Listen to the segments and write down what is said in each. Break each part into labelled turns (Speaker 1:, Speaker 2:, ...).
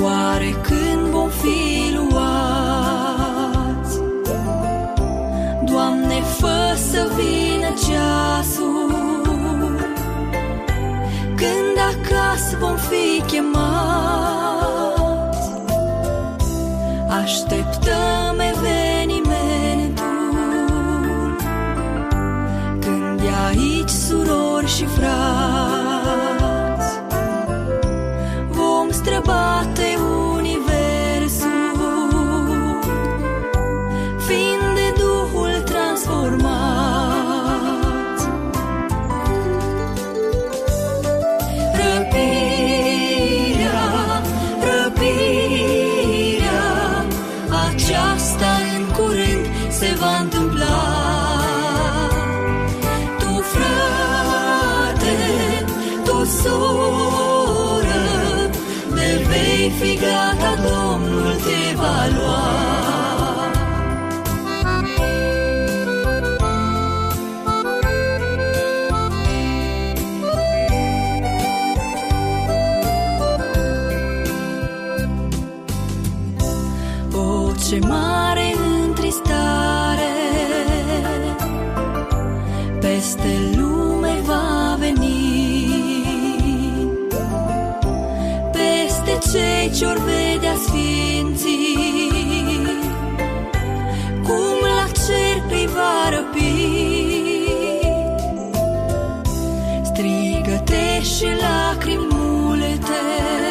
Speaker 1: Oare când vom fi luați? Doamne, fă să vină ceasul când acasă vom fi chemați. Așteptăm evenimentul când e aici surori și frați. Vom străbate universul fiind de Duhul transformați. Răpirea aceasta în curând se va întâmpla. Tu, frate, tu, soră, de vei fi gata, Domnul te va lua. O, ce mare întristare peste lume va veni, peste cei ce-or vedea sfinții, cum la cer îi va răpi. Strigăte și lacrimi multe,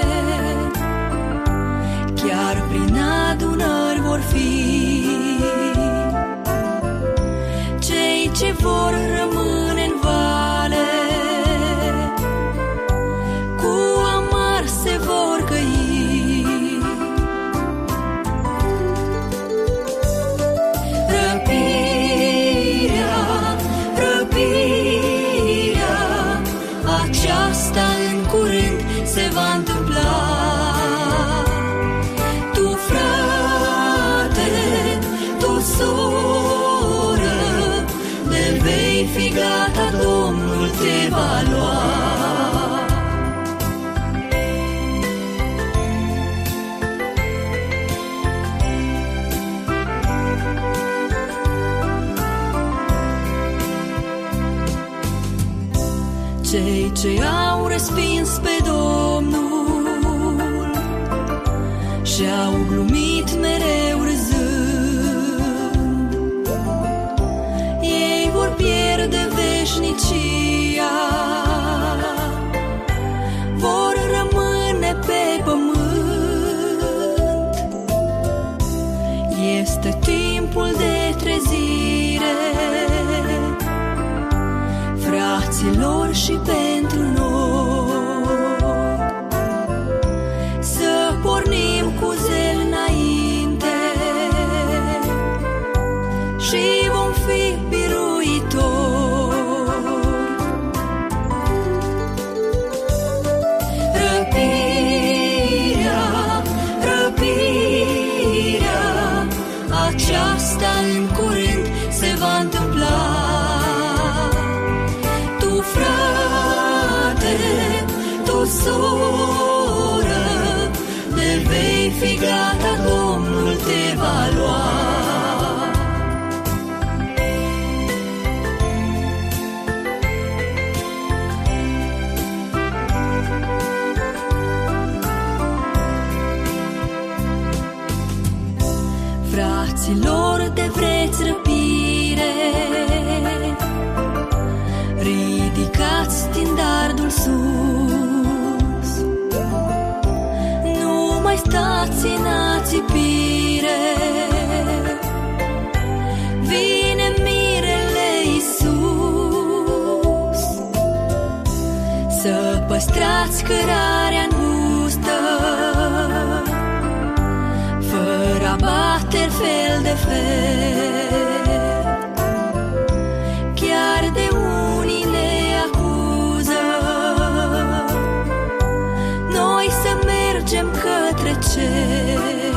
Speaker 1: chiar prin adunări vor fi. Cei ce vor rămâne în vale, cu amar se vor găi. Răpirea aceasta în curând se va întâmpla. Tu, frate, tu, soră, de vei fi gata, Domnul te va lua. Cei ce au respins pe Domnul și-au glumit mereu râzând, ei vor pierde veșnicia, vor rămâne pe pământ. Este timpul de trezire, fraților, și pentru noi, să pornim cu zel înainte și vom fi biruitori. Răpirea aceasta în curând se va întâmpla. Frate, tu, soră, de vei fi gata, Domnul te va lua. Fraților, de vreți răpire, ridicați standardul sus, nu mai stați în ațipire, vine mirele Iisus. Să păstrați cărarea îngustă, fără abateri fel de fel, chiar de unii ne acuză, noi să mergem către cer.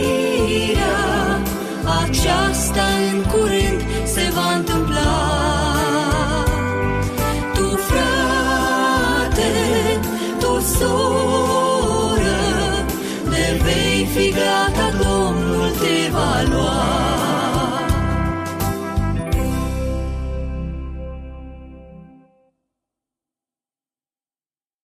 Speaker 1: Răpirea aceasta în curând se va întâmpla. fi gata, Domnul te va lua.